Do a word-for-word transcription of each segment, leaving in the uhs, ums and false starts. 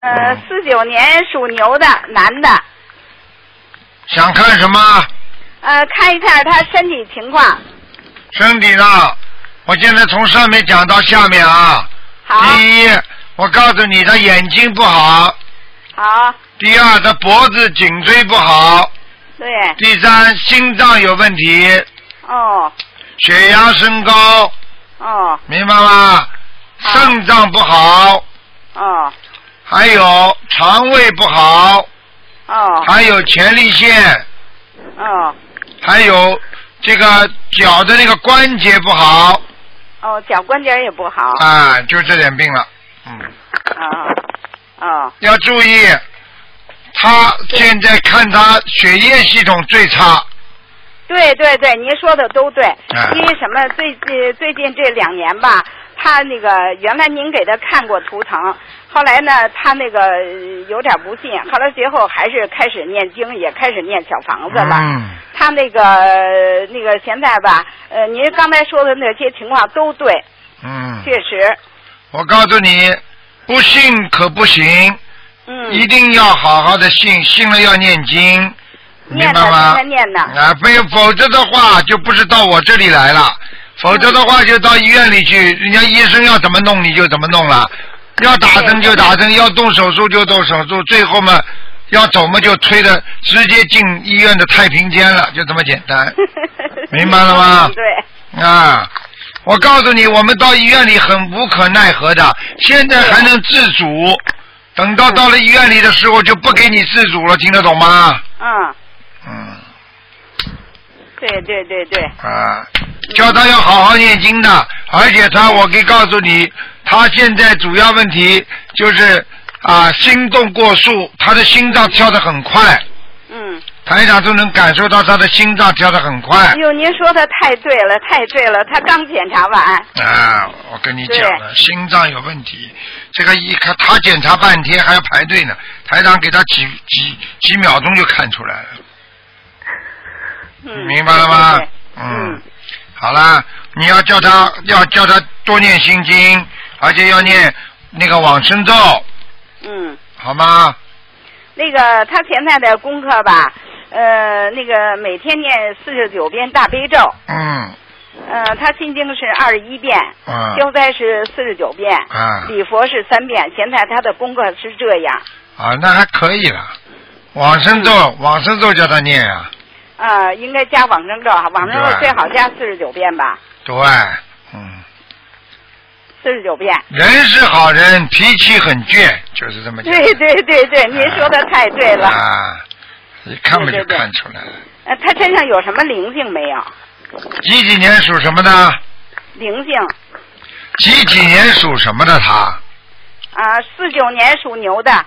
呃，四九年属牛的男的。 想看什么？ 呃，看一下他身体情况。 身体上，我现在从上面讲到下面啊。 好。 第一，我告诉你，他眼睛不好。 好。 第二，他脖子颈椎不好。 对。 第三，心脏有问题。 哦。 血压升高。 哦。 明白吗？肾脏不好。 哦。 还有肠胃不好。 哦。 还有前列腺。 哦。 还有这个脚的那个关节不好。 哦，脚关节也不好。 啊，就这点病了。嗯。 啊。哦。 要注意，他现在看他血液系统最差。 对对对，您说的都对。 啊、 因为什么？最近最近这两年吧，他那个原来您给他看过图腾，后来呢，他那个有点不信，后来随后还是开始念经，也开始念小房子了。 嗯。 他那个那个现在吧，呃，您刚才说的那些情况都对。 嗯。 确实。 我告诉你，不信可不行。 嗯。 一定要好好的信，信了要念经。明白吗？ 念的啊，非否则的话就不是到我这里来了，否则的话就到医院里去，人家医生要怎么弄你就怎么弄了，要打针就打针，要动手术就动手术，最后嘛要走嘛就推的直接进医院的太平间了，就这么简单，明白了吗？ 对。 啊，我告诉你，我们到医院里很无可奈何的，现在还能自主，等到到了医院里的时候就不给你自主了，听得懂吗？ 嗯。 嗯， 对对对对。 啊，叫他要好好念经的，而且他，我可以告诉你，他现在主要问题就是啊，心动过速，他的心脏跳得很快。 嗯。 台长都能感受到他的心脏跳得很快。 哎呦，您说的太对了，太对了，他刚检查完。 啊，我跟你讲了，心脏有问题，这个一看他检查半天还要排队呢，台长给他几几几秒钟就看出来了。 嗯， 明白了吗？ 对对对嗯，嗯好了，你要叫他要叫他多念心经，而且要念那个往生咒。 嗯。 好吗？ 那个他现在的功课吧，呃，那个每天念四十九遍大悲咒。 嗯。 呃，他心经是二十一遍， 嗯。 消灾是四十九遍， 嗯。 礼佛是三遍。现在他的功课是这样。 啊，那还可以了。往生咒，嗯、往生咒叫他念啊。 啊、呃，应该加往生咒，往生咒最好加四十九遍吧。 对，嗯。 四十九遍。 人是好人，脾气很倔，就是这么讲。 对对对对，您说的太对了。 啊，一看不就看出来了。 呃，他身上有什么灵性没有？ 几几年属什么的？ 灵性。 几几年属什么的他？ 啊，四九年属牛的。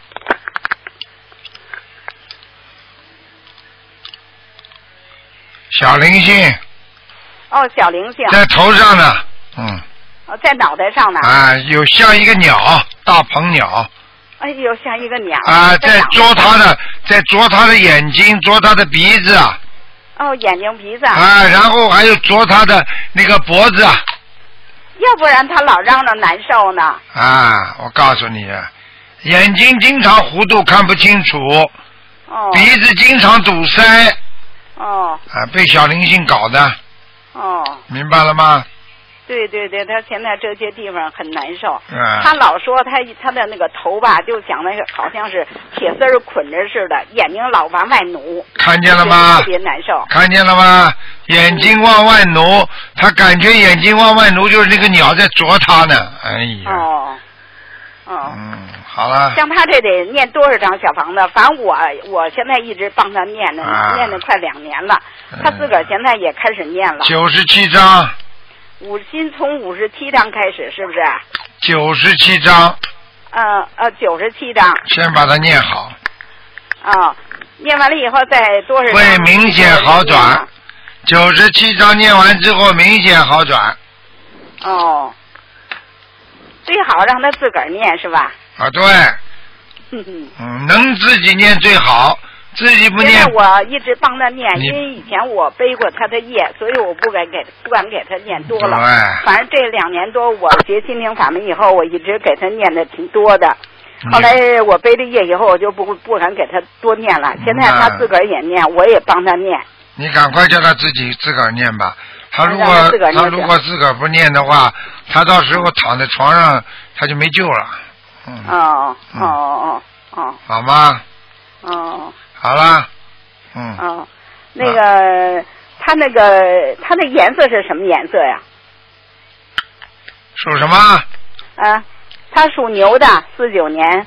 小灵性。 哦，小灵性。 在头上呢，嗯。 哦，在脑袋上呢。 啊，有像一个鸟，大鹏鸟。 哎呦，像一个鸟。 啊，在啄他的，在啄他的眼睛，啄他的鼻子。 哦，眼睛鼻子。 啊，然后还有啄他的那个脖子。 要不然他老嚷嚷难受呢。 啊，我告诉你，眼睛经常糊涂，看不清楚。 哦。 鼻子经常堵塞。 哦。 啊，被小灵性搞的。 哦。 明白了吗？ 对对对，他现在这些地方很难受。 嗯。 他老说他他的那个头吧，就像那个好像是铁丝儿捆着似的，眼睛老往外努。 看见了吗？ 特别难受。 看见了吗？眼睛往外努，嗯、他感觉眼睛往外努，就是那个鸟在啄他呢。哎呀。 哦。哦。 嗯，好了。 像他这得念多少张小房子？反正我我现在一直帮他念呢，啊、念了快两年了。他自个儿现在也开始念了。 九十七章。 五心从五十七章开始，是不是？ 九十七章。 呃呃，九十七章。 先把它念好。 啊、哦，念完了以后再多少？ 会明显好转。九十七章念完之后明显好转。 哦。最好让他自个儿念是吧？ 啊，对。嗯，能自己念最好。自己不念。 现在我一直帮他念，因为以前我背过他的业，所以我不敢给不敢给他念多了。反正这两年多，我学心灵法门以后，我一直给他念的挺多的。 后来我背了业以后，我就不不敢给他多念了。现在他自个儿也念，我也帮他念。 你赶快叫他自己自个儿念吧。他如果他, 他如果自个儿不念的话，他到时候躺在床上他就没救了。嗯。 哦哦哦哦。 好吗？ 哦。 好了。嗯。 哦，那个、啊、他那个他的颜色是什么颜色呀？ 属什么？ 啊，他属牛的，四九年。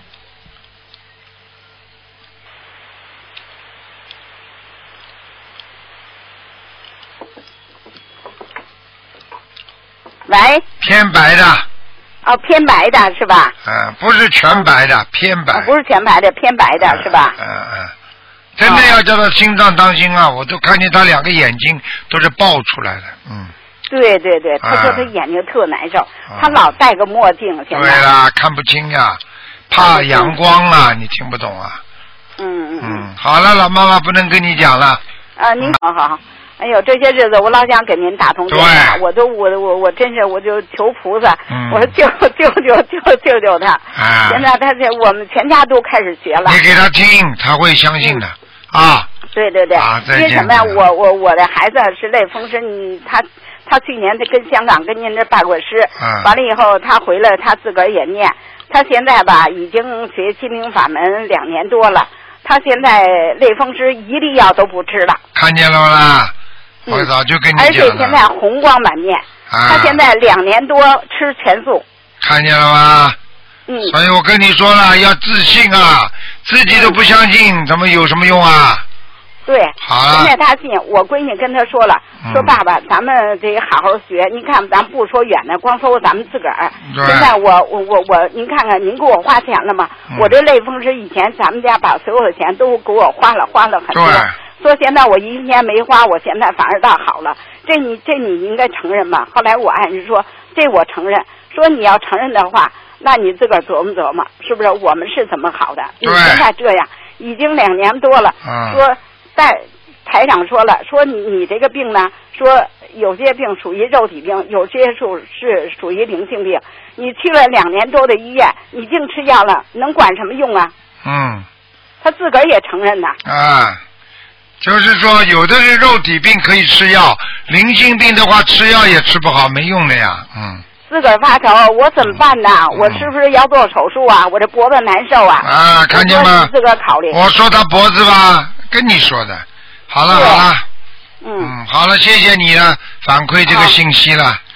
喂。 偏白的。 哦，偏白的是吧？ 嗯，不是全白的，哦、偏白、 哦。不是全白的，偏白的、嗯、是吧？ 嗯嗯。真的要叫他心脏当心啊！我都看见他两个眼睛都是爆出来的，嗯。 对对对，他说他眼睛特难受，啊、他老戴个墨镜，现在。 对啦，看不清呀、啊，怕阳光啊，你听不懂啊。 嗯嗯嗯。 好了，老妈妈不能跟你讲了。 啊，您好好好。哎呦，这些日子我老想给您打通电话，我都我我我真是我就求菩萨， 嗯、 我说救救救救救救他。 啊。 现在他这我们全家都开始学了。 你给他听，他会相信的。嗯啊， 对对对， 啊、 因为什么呀？我我我的孩子是类风湿，他他去年他跟香港跟您这拜过师， 啊、 完了以后他回来，他自个儿也念，他现在吧已经学心灵法门两年多了，他现在类风湿一粒药都不吃了。 看见了啦，嗯、我早就跟你讲了。 而且现在红光满面， 啊、 他现在两年多吃全素。 看见了吗？ 嗯， 所以我跟你说了，要自信啊，自己都不相信，嗯、怎么有什么用啊？ 对， 好了。 现在他信，我闺女跟他说了，嗯、说爸爸，咱们得好好学。您看，咱不说远的，光说咱们自个儿。现在我我我我，您看看，您给我花钱了吗？嗯、我这类风湿以前咱们家把所有的钱都给我花了，花了很多。说现在我一天没花，我现在反而倒好了。这你这你应该承认吧？后来我爱人说，这我承认。说你要承认的话。那你自个儿琢磨琢磨，是不是我们是怎么好的？你现在这样，已经两年多了。 嗯、 说在台长说了，说你你这个病呢，说有些病属于肉体病，有些属是属于灵性病。你去了两年多的医院，你净吃药了，能管什么用啊？ 嗯。 他自个儿也承认的。 啊，就是说，有的是肉体病可以吃药，灵性病的话吃药也吃不好，没用的呀。嗯。 自个儿发愁，我怎么办呢？嗯、我是不是要做手术啊？我这脖子难受啊！ 啊，看见吗？ 自个儿考虑。 我说他脖子吧，跟你说的。好了好了， 嗯， 嗯，好了，谢谢你了，反馈这个信息了。